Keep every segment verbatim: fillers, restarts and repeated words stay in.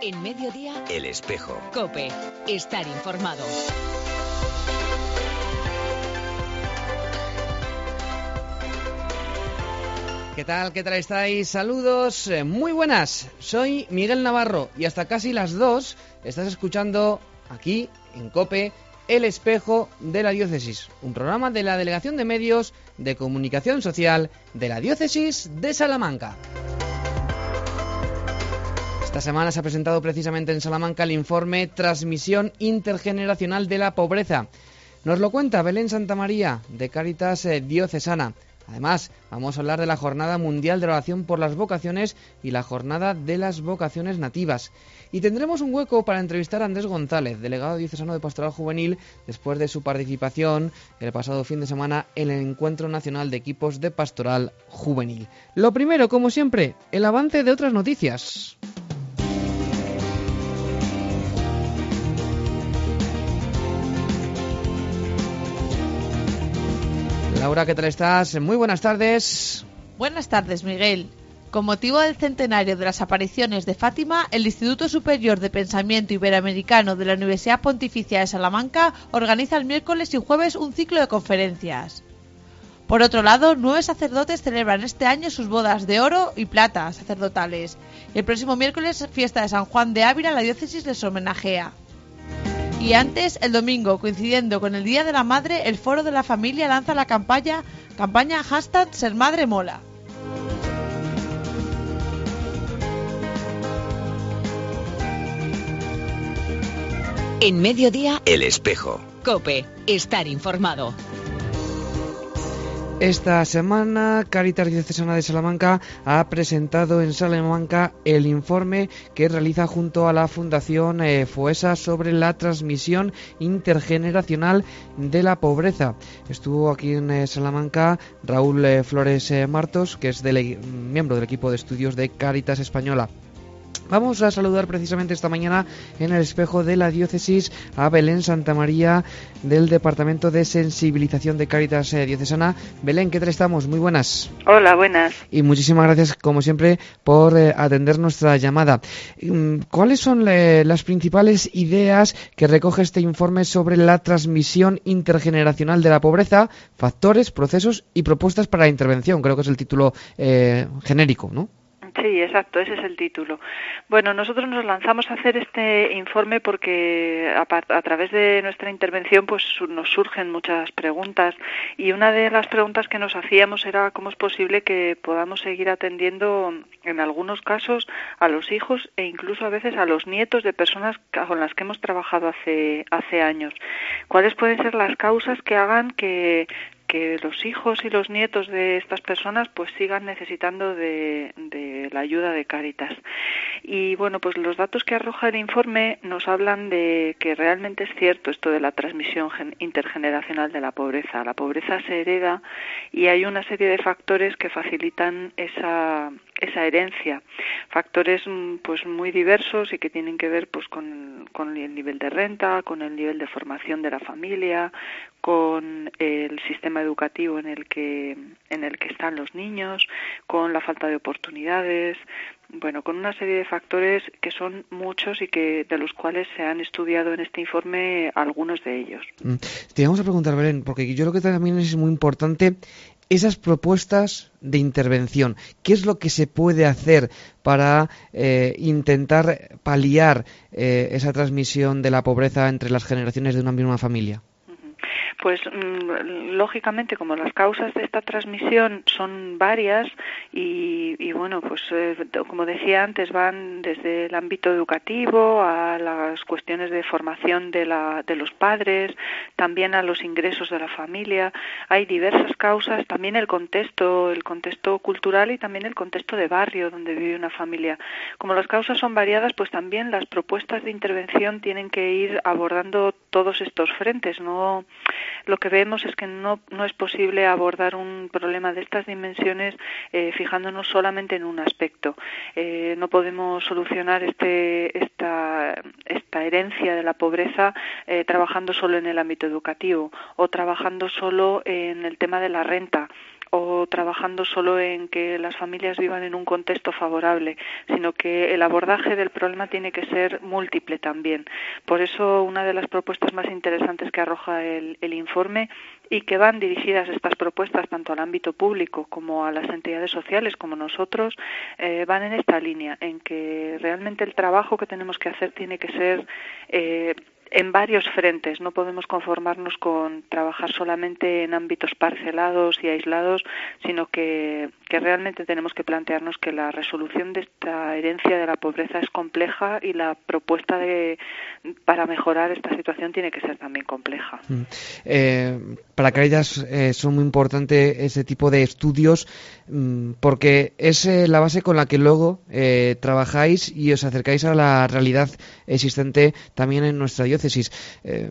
En Mediodía, El Espejo. COPE. Estar informado. ¿Qué tal? ¿Qué tal estáis? Saludos, eh, muy buenas. Soy Miguel Navarro y hasta casi las dos estás escuchando aquí en COPE El Espejo de la Diócesis, un programa de la Delegación de Medios de Comunicación Social de la Diócesis de Salamanca. Esta semana se ha presentado precisamente en Salamanca el informe Transmisión Intergeneracional de la Pobreza. Nos lo cuenta Belén Santamaría, de Cáritas eh, Diocesana. Además, vamos a hablar de la Jornada Mundial de Oración por las Vocaciones y la Jornada de las Vocaciones Nativas. Y tendremos un hueco para entrevistar a Andrés González, delegado diocesano de Pastoral Juvenil, después de su participación el pasado fin de semana en el Encuentro Nacional de Equipos de Pastoral Juvenil. Lo primero, como siempre, el avance de otras noticias. Laura, ¿qué tal estás? Muy buenas tardes. Buenas tardes, Miguel. Con motivo del centenario de las apariciones de Fátima, el Instituto Superior de Pensamiento Iberoamericano de la Universidad Pontificia de Salamanca organiza el miércoles y jueves un ciclo de conferencias. Por otro lado, nueve sacerdotes celebran este año sus bodas de oro y plata sacerdotales. El próximo miércoles, fiesta de San Juan de Ávila, la diócesis les homenajea. Y antes, el domingo, coincidiendo con el Día de la Madre, el Foro de la Familia lanza la campaña, campaña hashtag Ser Madre Mola. En Mediodía, El Espejo. COPE. Estar informado. Esta semana, Cáritas Diocesana de Salamanca ha presentado en Salamanca el informe que realiza junto a la Fundación eh, FOESA sobre la transmisión intergeneracional de la pobreza. Estuvo aquí en eh, Salamanca Raúl eh, Flores eh, Martos, que es del, miembro del equipo de estudios de Cáritas Española. Vamos a saludar precisamente esta mañana en el Espejo de la Diócesis a Belén Santamaría del Departamento de Sensibilización de Cáritas eh, Diocesana. Belén, ¿qué tal estamos? Muy buenas. Hola, buenas. Y muchísimas gracias, como siempre, por eh, atender nuestra llamada. ¿Cuáles son eh, las principales ideas que recoge este informe sobre la transmisión intergeneracional de la pobreza, factores, procesos y propuestas para la intervención? Creo que es el título eh, genérico, ¿no? Sí, exacto, ese es el título. Bueno, nosotros nos lanzamos a hacer este informe porque a, a través de nuestra intervención pues nos surgen muchas preguntas y una de las preguntas que nos hacíamos era cómo es posible que podamos seguir atendiendo en algunos casos a los hijos e incluso a veces a los nietos de personas con las que hemos trabajado hace, hace años. ¿Cuáles pueden ser las causas que hagan que que los hijos y los nietos de estas personas pues sigan necesitando de, de la ayuda de Cáritas? Y bueno, pues los datos que arroja el informe nos hablan de que realmente es cierto esto de la transmisión intergeneracional de la pobreza. La pobreza se hereda y hay una serie de factores que facilitan esa esa herencia, factores pues muy diversos y que tienen que ver pues con, con el nivel de renta, con el nivel de formación de la familia, con el sistema educativo en el que en el que están los niños, con la falta de oportunidades, bueno, con una serie de factores que son muchos y que de los cuales se han estudiado en este informe algunos de ellos. Te vamos a preguntar, Belén, porque yo creo que también es muy importante esas propuestas de intervención. ¿Qué es lo que se puede hacer para eh, intentar paliar eh, esa transmisión de la pobreza entre las generaciones de una misma familia? Pues lógicamente, como las causas de esta transmisión son varias y, y bueno, pues eh, como decía antes, van desde el ámbito educativo a las cuestiones de formación de, la, de los padres, también a los ingresos de la familia. Hay diversas causas, también el contexto, el contexto cultural y también el contexto de barrio donde vive una familia. Como las causas son variadas, pues también las propuestas de intervención tienen que ir abordando todos estos frentes, ¿no? Lo que vemos es que no, no es posible abordar un problema de estas dimensiones eh, fijándonos solamente en un aspecto. Eh, no podemos solucionar este, esta, esta herencia de la pobreza eh, trabajando solo en el ámbito educativo o trabajando solo en el tema de la renta. o trabajando solo en que las familias vivan en un contexto favorable, sino que el abordaje del problema tiene que ser múltiple también. Por eso, una de las propuestas más interesantes que arroja el, el informe, y que van dirigidas estas propuestas tanto al ámbito público como a las entidades sociales como nosotros, eh, van en esta línea, en que realmente el trabajo que tenemos que hacer tiene que ser eh, en varios frentes. No podemos conformarnos con trabajar solamente en ámbitos parcelados y aislados, sino que, que realmente tenemos que plantearnos que la resolución de esta herencia de la pobreza es compleja y la propuesta de para mejorar esta situación tiene que ser también compleja. Mm. Eh, para Cáritas eh, son muy importantes ese tipo de estudios mm, porque es eh, la base con la que luego eh, trabajáis y os acercáis a la realidad existente también en nuestra diócesis. Eh,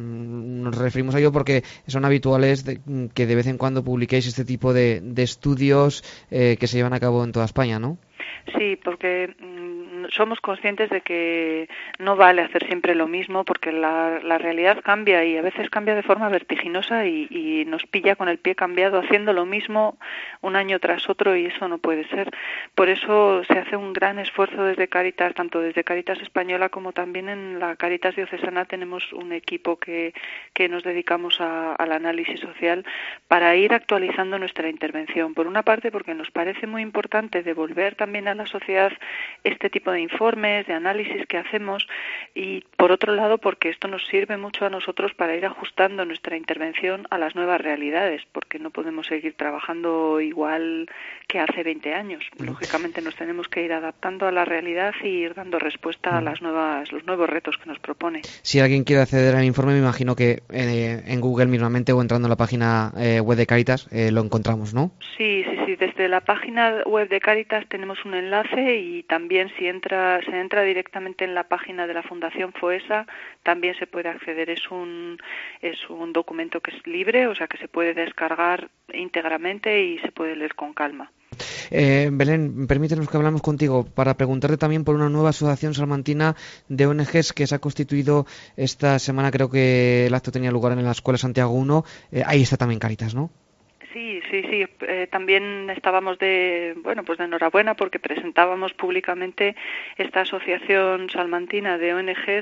nos referimos a ello porque son habituales de, que de vez en cuando publiquéis este tipo de, de estudios eh, que se llevan a cabo en toda España, ¿no? Sí, porque mm, somos conscientes de que no vale hacer siempre lo mismo, porque la, la realidad cambia y a veces cambia de forma vertiginosa y, y nos pilla con el pie cambiado haciendo lo mismo un año tras otro, y eso no puede ser. Por eso se hace un gran esfuerzo desde Cáritas, tanto desde Cáritas Española como también en la Cáritas Diocesana. Tenemos un equipo que, que nos dedicamos a, al análisis social para ir actualizando nuestra intervención. Por una parte, porque nos parece muy importante devolver también a la sociedad este tipo de informes, de análisis que hacemos, y por otro lado porque esto nos sirve mucho a nosotros para ir ajustando nuestra intervención a las nuevas realidades, porque no podemos seguir trabajando igual que hace veinte años. Lógicamente nos tenemos que ir adaptando a la realidad y ir dando respuesta a las nuevas, los nuevos retos que nos propone. Si alguien quiere acceder al informe, me imagino que eh, en Google mismamente o entrando en la página eh, web de Cáritas eh, lo encontramos, ¿no? Sí, sí, sí. Desde la página web de Cáritas tenemos un enlace, y también si entra se entra directamente en la página de la Fundación FOESA también se puede acceder. Es un es un documento que es libre, o sea que se puede descargar íntegramente y se puede leer con calma. Eh, Belén, permítenos que hablamos contigo para preguntarte también por una nueva asociación salmantina de O N Ges que se ha constituido esta semana. Creo que el acto tenía lugar en la Escuela Santiago primero. Eh, ahí está también Cáritas, ¿no? Sí, sí, sí. Eh, también estábamos de, bueno, pues de enhorabuena porque presentábamos públicamente esta asociación salmantina de O N Ges,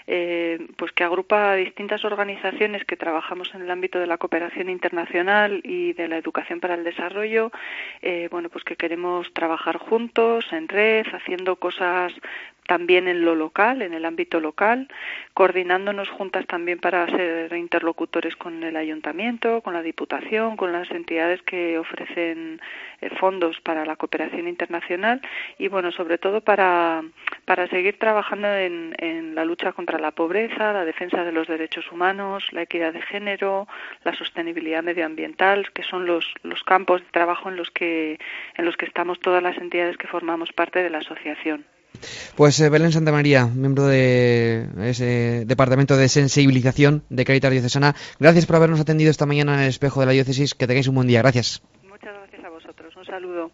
eh, pues que agrupa a distintas organizaciones que trabajamos en el ámbito de la cooperación internacional y de la educación para el desarrollo. Eh, bueno, pues que queremos trabajar juntos en red, haciendo cosas también en lo local, en el ámbito local, coordinándonos juntas también para ser interlocutores con el ayuntamiento, con la Diputación, con las entidades que ofrecen eh, fondos para la cooperación internacional, y bueno, sobre todo para, para seguir trabajando en, en la lucha contra la pobreza, la defensa de los derechos humanos, la equidad de género, la sostenibilidad medioambiental, que son los, los campos de trabajo en los que, en los que estamos todas las entidades que formamos parte de la asociación. Pues eh, Belén Santamaría, miembro de ese departamento de sensibilización de Cáritas Diocesana, gracias por habernos atendido esta mañana en el Espejo de la Diócesis. Que tengáis un buen día. Gracias. Muchas gracias a vosotros. Un saludo.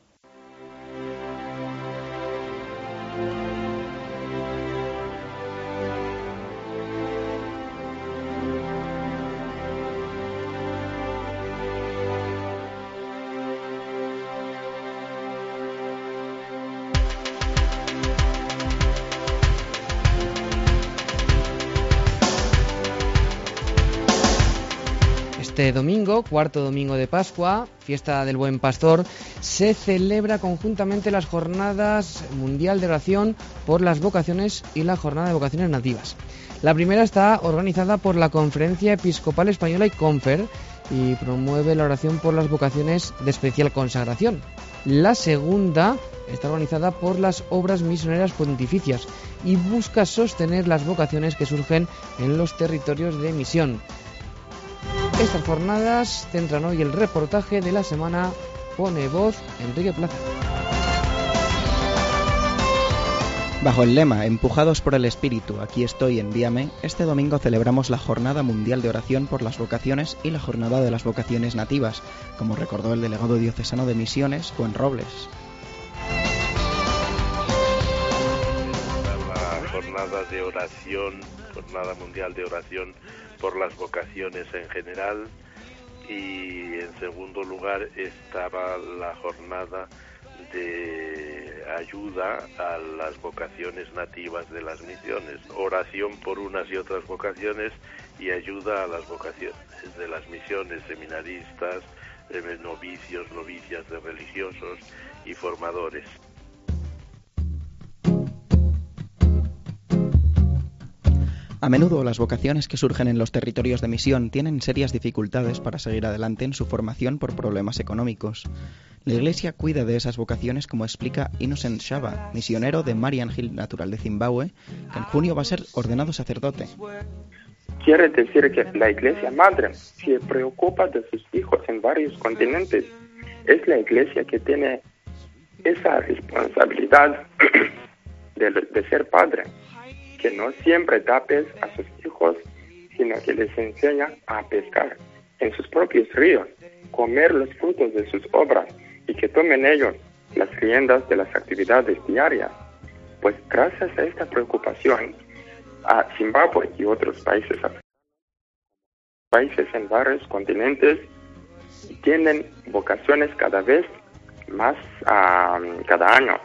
Este domingo, cuarto domingo de Pascua, fiesta del Buen Pastor, se celebra conjuntamente las Jornadas Mundial de Oración por las Vocaciones y la Jornada de Vocaciones Nativas. La primera está organizada por la Conferencia Episcopal Española y Confer y promueve la oración por las vocaciones de especial consagración. La segunda está organizada por las Obras Misioneras Pontificias y busca sostener las vocaciones que surgen en los territorios de misión. Estas jornadas centran hoy el reportaje de la semana. Pone voz Enrique Plaza. Bajo el lema Empujados por el Espíritu, aquí estoy, envíame, este domingo celebramos la Jornada Mundial de Oración por las Vocaciones y la Jornada de las Vocaciones Nativas, como recordó el delegado diocesano de Misiones, Juan Robles. La Jornada de Oración, Jornada Mundial de Oración por las vocaciones en general, y en segundo lugar estaba la jornada de ayuda a las vocaciones nativas de las misiones, oración por unas y otras vocaciones y ayuda a las vocaciones de las misiones, seminaristas, eh, novicios, novicias de religiosos y formadores. A menudo las vocaciones que surgen en los territorios de misión tienen serias dificultades para seguir adelante en su formación por problemas económicos. La Iglesia cuida de esas vocaciones, como explica Innocent Shaba, misionero de Marian Hill, natural de Zimbabue, que en junio va a ser ordenado sacerdote. Quiere decir que la Iglesia Madre se preocupa de sus hijos en varios continentes. Es la Iglesia que tiene esa responsabilidad de, de ser padre, que no siempre da pez a sus hijos, sino que les enseña a pescar en sus propios ríos, comer los frutos de sus obras y que tomen ellos las riendas de las actividades diarias. Pues gracias a esta preocupación, a Zimbabue y otros países países en varios continentes tienen vocaciones cada vez más uh, cada año.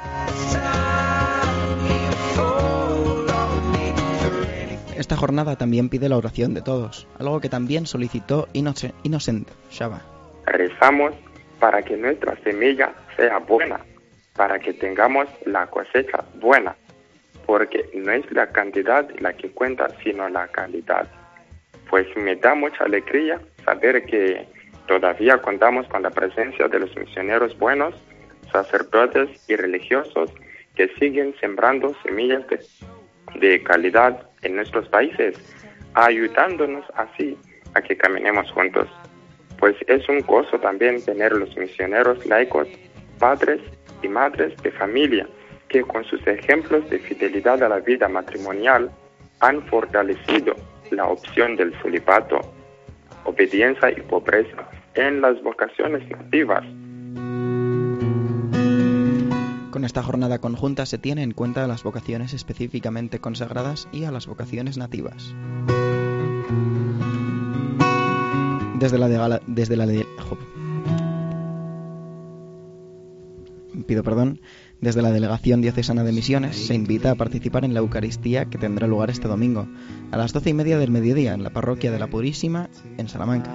Esta jornada también pide la oración de todos, algo que también solicitó Innocent Shaba. Rezamos para que nuestra semilla sea buena, para que tengamos la cosecha buena, porque no es la cantidad la que cuenta, sino la calidad. Pues me da mucha alegría saber que todavía contamos con la presencia de los misioneros buenos, sacerdotes y religiosos que siguen sembrando semillas de, de calidad en nuestros países, ayudándonos así a que caminemos juntos. Pues es un gozo también tener los misioneros laicos, padres y madres de familia, que con sus ejemplos de fidelidad a la vida matrimonial han fortalecido la opción del celibato, obediencia y pobreza en las vocaciones nativas. Con esta jornada conjunta se tiene en cuenta las vocaciones específicamente consagradas y a las vocaciones nativas. Desde la de, desde la de, jo, pido perdón, desde la Delegación Diocesana de Misiones se invita a participar en la Eucaristía que tendrá lugar este domingo a las doce y media del mediodía en la Parroquia de la Purísima en Salamanca.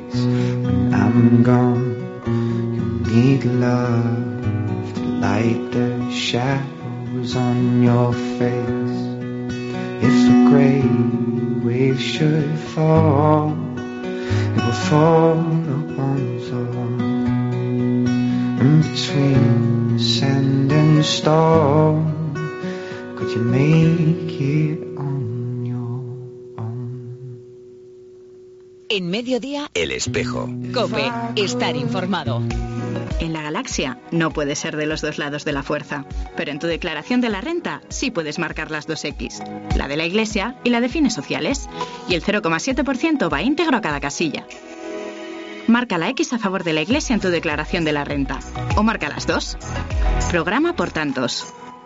Light the shadows on your face. If a great wave should fall, it will fall upon us all. In between the sand and the storm, could you make it on your own? En Mediodía, El Espejo. COPE, estar informado. En la galaxia no puedes ser de los dos lados de la fuerza, pero en tu declaración de la renta sí puedes marcar las dos X, la de la Iglesia y la de fines sociales, y el cero coma siete por ciento va íntegro a cada casilla. Marca la X a favor de la Iglesia en tu declaración de la renta, o marca las dos. Programa por tantos.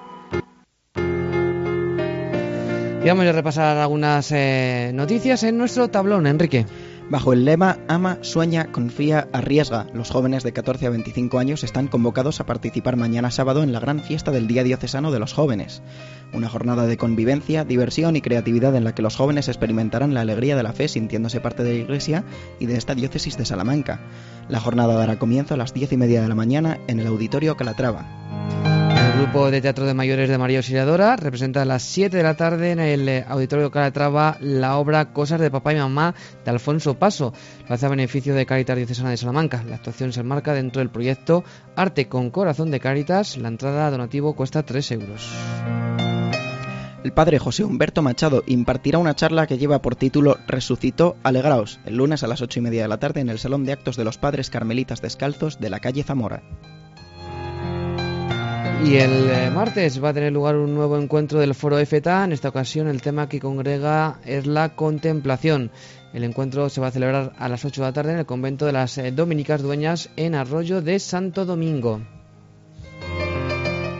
Y vamos a repasar algunas eh, noticias en nuestro tablón, Enrique. Bajo el lema Ama, sueña, confía, arriesga, los jóvenes de catorce a veinticinco años están convocados a participar mañana sábado en la gran fiesta del Día Diocesano de los Jóvenes. Una jornada de convivencia, diversión y creatividad en la que los jóvenes experimentarán la alegría de la fe sintiéndose parte de la Iglesia y de esta diócesis de Salamanca. La jornada dará comienzo a las diez y media de la mañana en el Auditorio Calatrava. El grupo de teatro de mayores de María Auxiliadora representa a las siete de la tarde en el Auditorio Calatrava la obra Cosas de papá y mamá de Alfonso Paso. Lo hace a beneficio de Cáritas Diocesana de Salamanca. La actuación se enmarca dentro del proyecto Arte con Corazón de Cáritas. La entrada a donativo cuesta tres euros. El padre José Humberto Machado impartirá una charla que lleva por título Resucitó, alegraos, el lunes a las ocho y media de la tarde en el Salón de Actos de los Padres Carmelitas Descalzos de la calle Zamora. Y el eh, martes va a tener lugar un nuevo encuentro del Foro F T A. En esta ocasión el tema que congrega es la contemplación. El encuentro se va a celebrar a las ocho de la tarde en el convento de las eh, Dominicas Dueñas en Arroyo de Santo Domingo.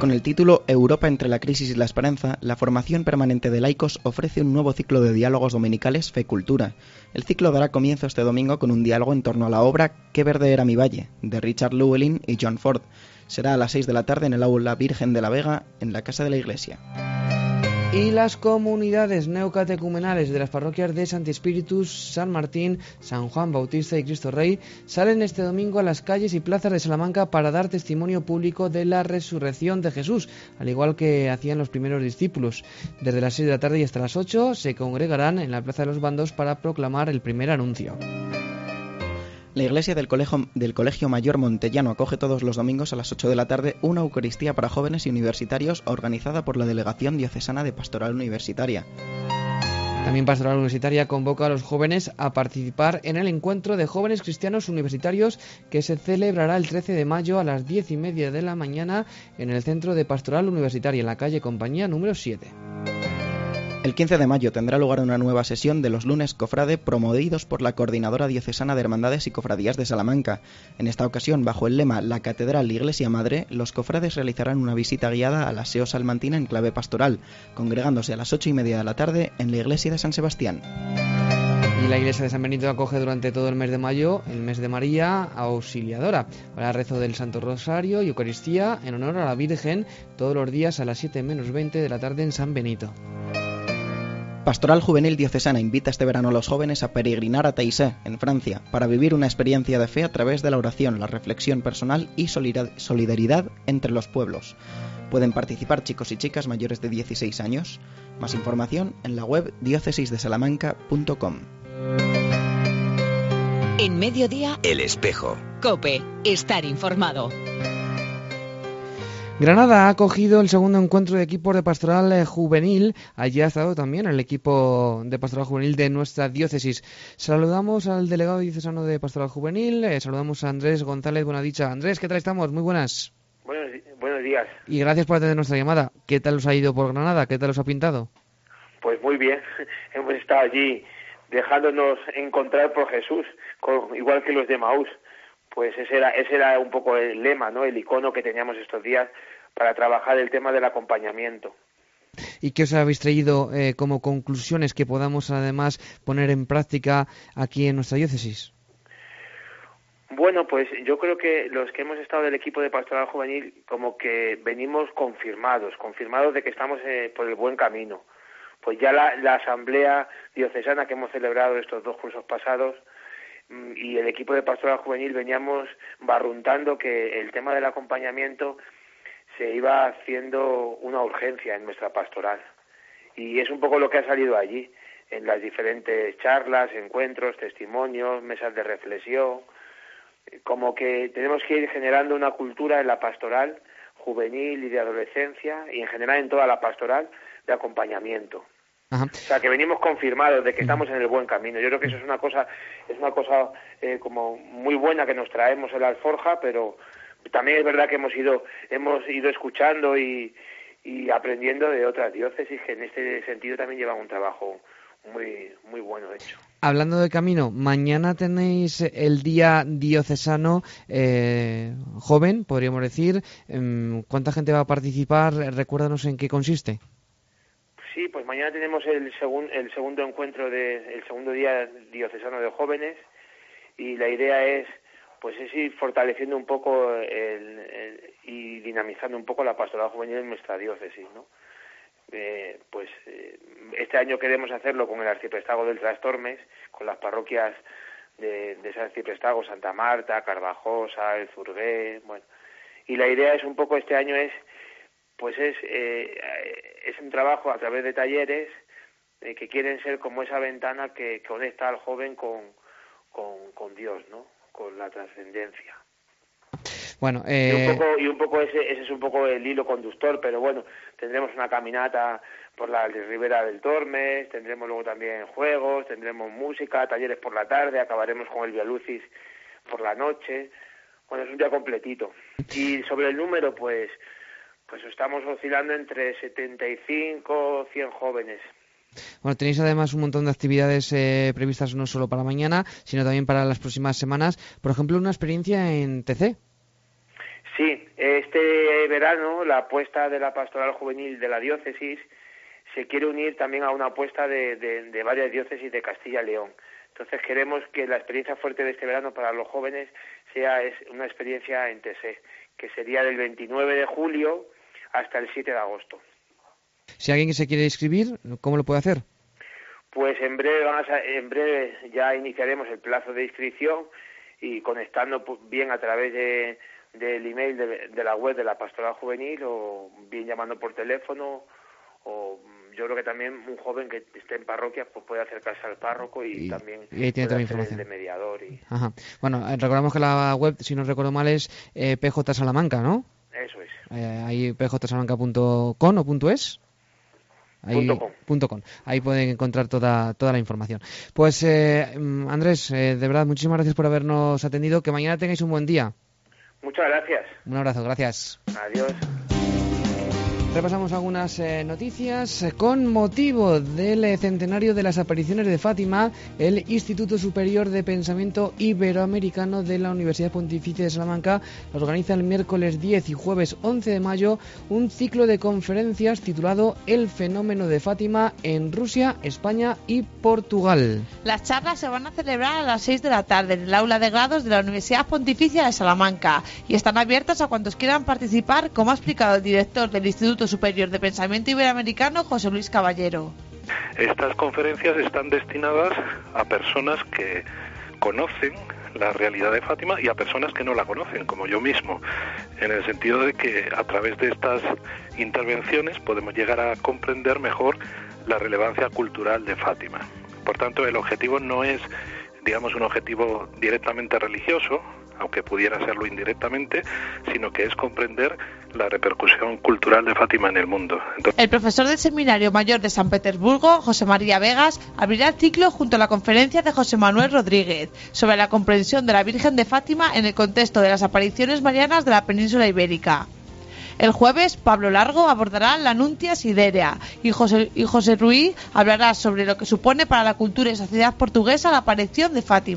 Con el título Europa entre la crisis y la esperanza, la formación permanente de laicos ofrece un nuevo ciclo de diálogos dominicales Fe-Cultura. El ciclo dará comienzo este domingo con un diálogo en torno a la obra Qué verde era mi valle, de Richard Llewellyn y John Ford. Será a las seis de la tarde en el Aula Virgen de la Vega, en la Casa de la Iglesia. Y las comunidades neocatecumenales de las parroquias de Santi Spíritus, San Martín, San Juan Bautista y Cristo Rey salen este domingo a las calles y plazas de Salamanca para dar testimonio público de la resurrección de Jesús, al igual que hacían los primeros discípulos. Desde las seis de la tarde y hasta las ocho se congregarán en la Plaza de los Bandos para proclamar el primer anuncio. La iglesia del Colegio, del Colegio Mayor Montellano acoge todos los domingos a las ocho de la tarde una Eucaristía para jóvenes y universitarios organizada por la Delegación Diocesana de Pastoral Universitaria. También Pastoral Universitaria convoca a los jóvenes a participar en el encuentro de jóvenes cristianos universitarios que se celebrará el trece de mayo a las diez y media de la mañana en el Centro de Pastoral Universitaria, en la calle Compañía número siete. El quince de mayo tendrá lugar una nueva sesión de los lunes cofrade promovidos por la Coordinadora Diocesana de Hermandades y Cofradías de Salamanca. En esta ocasión, bajo el lema La Catedral Iglesia Madre, los cofrades realizarán una visita guiada a la S E O salmantina en clave pastoral, congregándose a las ocho y media de la tarde en la iglesia de San Sebastián. Y la iglesia de San Benito acoge durante todo el mes de mayo el mes de María Auxiliadora, para el rezo del Santo Rosario y Eucaristía en honor a la Virgen todos los días a las siete menos veinte de la tarde en San Benito. Pastoral Juvenil Diocesana invita este verano a los jóvenes a peregrinar a Taizé, en Francia, para vivir una experiencia de fe a través de la oración, la reflexión personal y solidaridad entre los pueblos. Pueden participar chicos y chicas mayores de dieciséis años. Más información en la web diócesis de salamanca punto com. En Mediodía, El Espejo. COPE, estar informado. Granada ha acogido el segundo encuentro de equipos de pastoral juvenil. Allí ha estado también el equipo de pastoral juvenil de nuestra diócesis. Saludamos al delegado diocesano de pastoral juvenil, eh, saludamos a Andrés González Bonadicha. Andrés, ¿qué tal estamos? Muy buenas. Buenos, buenos días. Y gracias por atender nuestra llamada. ¿Qué tal os ha ido por Granada? ¿Qué tal os ha pintado? Pues muy bien. Hemos estado allí dejándonos encontrar por Jesús, con, igual que los de Maús. Pues ese era, ese era un poco el lema, ¿no? El icono que teníamos estos días para trabajar el tema del acompañamiento. ¿Y qué os habéis traído eh, como conclusiones que podamos además poner en práctica aquí en nuestra diócesis? Bueno, pues yo creo que los que hemos estado del equipo de pastoral juvenil como que venimos confirmados, confirmados de que estamos eh, por el buen camino. Pues ya la, la asamblea diocesana que hemos celebrado estos dos cursos pasados y el equipo de pastoral juvenil veníamos barruntando que el tema del acompañamiento se iba haciendo una urgencia en nuestra pastoral. Y es un poco lo que ha salido allí, en las diferentes charlas, encuentros, testimonios, mesas de reflexión, como que tenemos que ir generando una cultura en la pastoral juvenil y de adolescencia, y en general en toda la pastoral, de acompañamiento. Ajá. O sea, que venimos confirmados de que estamos en el buen camino. Yo creo que eso es una cosa, es una cosa eh, como muy buena que nos traemos en la alforja, pero también es verdad que hemos ido, hemos ido escuchando y, y aprendiendo de otras diócesis que en este sentido también llevan un trabajo muy, muy bueno hecho. Hablando de camino, mañana tenéis el Día Diocesano eh, Joven, podríamos decir. ¿Cuánta gente va a participar? Recuérdanos en qué consiste. Sí, pues mañana tenemos el, segun, el segundo encuentro, de, el segundo Día Diocesano de Jóvenes, y la idea es pues es ir fortaleciendo un poco el, el, y dinamizando un poco la pastoral juvenil en nuestra diócesis, ¿no? Eh, pues eh, este año queremos hacerlo con el arciprestazgo del Trastormes, con las parroquias de, de ese arciprestazgo, Santa Marta, Carvajosa, El Zurgué, bueno, y la idea es un poco este año es pues es eh, es un trabajo a través de talleres eh, que quieren ser como esa ventana que conecta al joven con, con, con Dios, ¿no? Con la trascendencia. Bueno, eh... y un poco, y un poco ese, ese es un poco el hilo conductor, pero bueno, tendremos una caminata por la ribera del Tormes, tendremos luego también juegos, tendremos música, talleres por la tarde, acabaremos con el Via Lucis por la noche. Bueno, es un día completito. Y sobre el número, pues pues estamos oscilando entre setenta y cinco, cien jóvenes. Bueno, tenéis además un montón de actividades eh, previstas no solo para mañana, sino también para las próximas semanas. Por ejemplo, una experiencia en T C. Sí, este verano la apuesta de la Pastoral Juvenil de la Diócesis se quiere unir también a una apuesta de, de, de varias diócesis de Castilla y León. Entonces queremos que la experiencia fuerte de este verano para los jóvenes sea es una experiencia en T S E, que sería del veintinueve de julio hasta el siete de agosto. Si alguien se quiere inscribir, ¿cómo lo puede hacer? Pues en breve, vamos a, en breve ya iniciaremos el plazo de inscripción y conectando bien a través de, del email de, de la web de la Pastoral Juvenil o bien llamando por teléfono, o yo creo que también un joven que esté en parroquia pues puede acercarse al párroco y, y también y ahí tiene toda la información de mediador. Y... Ajá. Bueno, eh, recordamos que la web, si no recuerdo mal, es eh, P J Salamanca, ¿no? Eso es. Eh, ahí p j salamanca punto com o punto es. Ahí, punto com. Punto com. Ahí pueden encontrar toda toda la información. Pues eh, Andrés, eh, de verdad, muchísimas gracias por habernos atendido. Que mañana tengáis un buen día. Muchas gracias. Un abrazo, gracias. Adiós. Repasamos algunas eh, noticias. Con motivo del eh, centenario de las apariciones de Fátima, el Instituto Superior de Pensamiento Iberoamericano de la Universidad Pontificia de Salamanca organiza el miércoles diez y jueves once de mayo un ciclo de conferencias titulado El fenómeno de Fátima en Rusia, España y Portugal. Las charlas se van a celebrar a las seis de la tarde en el aula de grados de la Universidad Pontificia de Salamanca y están abiertas a cuantos quieran participar, como ha explicado el director del Instituto Superior de Pensamiento Iberoamericano, José Luis Caballero. Estas conferencias están destinadas a personas que conocen la realidad de Fátima y a personas que no la conocen, como yo mismo, en el sentido de que a través de estas intervenciones podemos llegar a comprender mejor la relevancia cultural de Fátima. Por tanto, el objetivo no es, digamos, un objetivo directamente religioso, aunque pudiera serlo indirectamente, sino que es comprender la repercusión cultural de Fátima en el mundo. Entonces... El profesor del Seminario Mayor de San Petersburgo, José María Vegas, abrirá el ciclo junto a la conferencia de José Manuel Rodríguez sobre la comprensión de la Virgen de Fátima en el contexto de las apariciones marianas de la península ibérica. El jueves, Pablo Largo abordará la Nuntia Siderea y José, y José Ruiz hablará sobre lo que supone para la cultura y sociedad portuguesa la aparición de Fátima.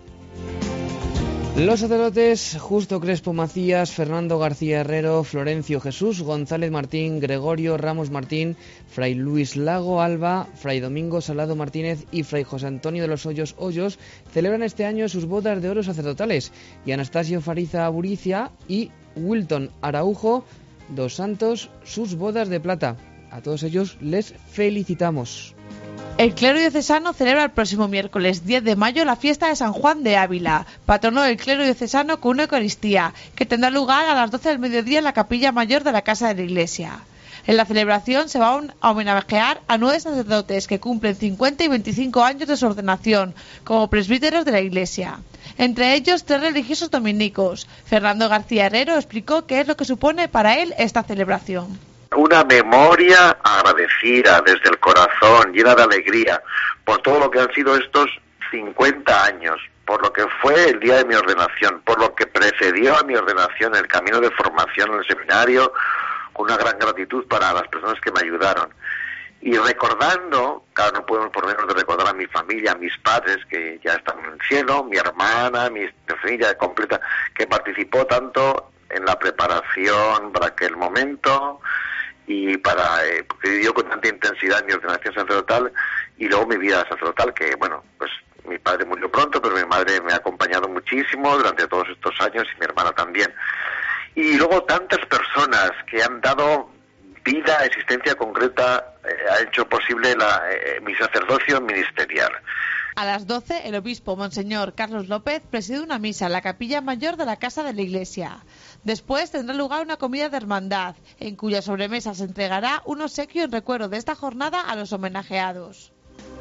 Los sacerdotes Justo Crespo Macías, Fernando García Herrero, Florencio Jesús, González Martín, Gregorio Ramos Martín, Fray Luis Lago Alba, Fray Domingo Salado Martínez y Fray José Antonio de los Hoyos Hoyos celebran este año sus bodas de oro sacerdotales, y Anastasio Fariza Aburicia y Wilton Araujo dos Santos sus bodas de plata. A todos ellos les felicitamos. El clero diocesano celebra el próximo miércoles diez de mayo la fiesta de San Juan de Ávila, patrono del clero diocesano, con una Eucaristía que tendrá lugar a las doce del mediodía en la capilla mayor de la Casa de la Iglesia. En la celebración se va a homenajear a nueve sacerdotes que cumplen cincuenta y veinticinco años de su ordenación como presbíteros de la Iglesia. Entre ellos, tres religiosos dominicos. Fernando García Herrero explicó qué es lo que supone para él esta celebración. Una memoria agradecida desde el corazón, llena de alegría, por todo lo que han sido estos cincuenta años, por lo que fue el día de mi ordenación, por lo que precedió a mi ordenación, el camino de formación en el seminario, con una gran gratitud para las personas que me ayudaron. Y recordando, claro, no podemos por menos de recordar a mi familia, a mis padres que ya están en el cielo, mi hermana, mi familia completa, que participó tanto en la preparación para aquel momento, y para eh, porque vivió con tanta intensidad mi ordenación sacerdotal y luego mi vida sacerdotal, que bueno, pues mi padre murió pronto, pero mi madre me ha acompañado muchísimo durante todos estos años y mi hermana también. Y luego tantas personas que han dado vida, existencia concreta, eh, ha hecho posible la, eh, mi sacerdocio ministerial. A las doce, el obispo Monseñor Carlos López preside una misa en la capilla mayor de la Casa de la Iglesia. Después tendrá lugar una comida de hermandad, en cuya sobremesa se entregará un obsequio en recuerdo de esta jornada a los homenajeados.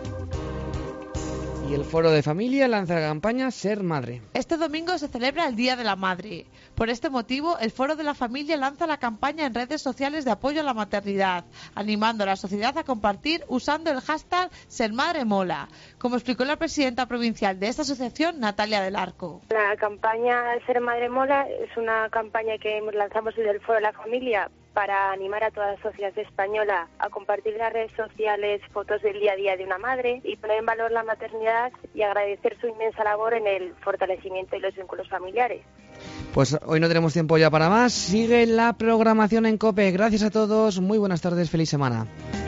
Y el Foro de Familia lanza la campaña Ser Madre. Este domingo se celebra el Día de la Madre. Por este motivo, el Foro de la Familia lanza la campaña en redes sociales de apoyo a la maternidad, animando a la sociedad a compartir usando el hashtag Ser Madre Mola, como explicó la presidenta provincial de esta asociación, Natalia del Arco. La campaña Ser Madre Mola es una campaña que lanzamos desde el Foro de la Familia para animar a toda la sociedad española a compartir en las redes sociales fotos del día a día de una madre y poner en valor la maternidad y agradecer su inmensa labor en el fortalecimiento de los vínculos familiares. Pues hoy no tenemos tiempo ya para más. Sigue la programación en COPE. Gracias a todos. Muy buenas tardes. Feliz semana.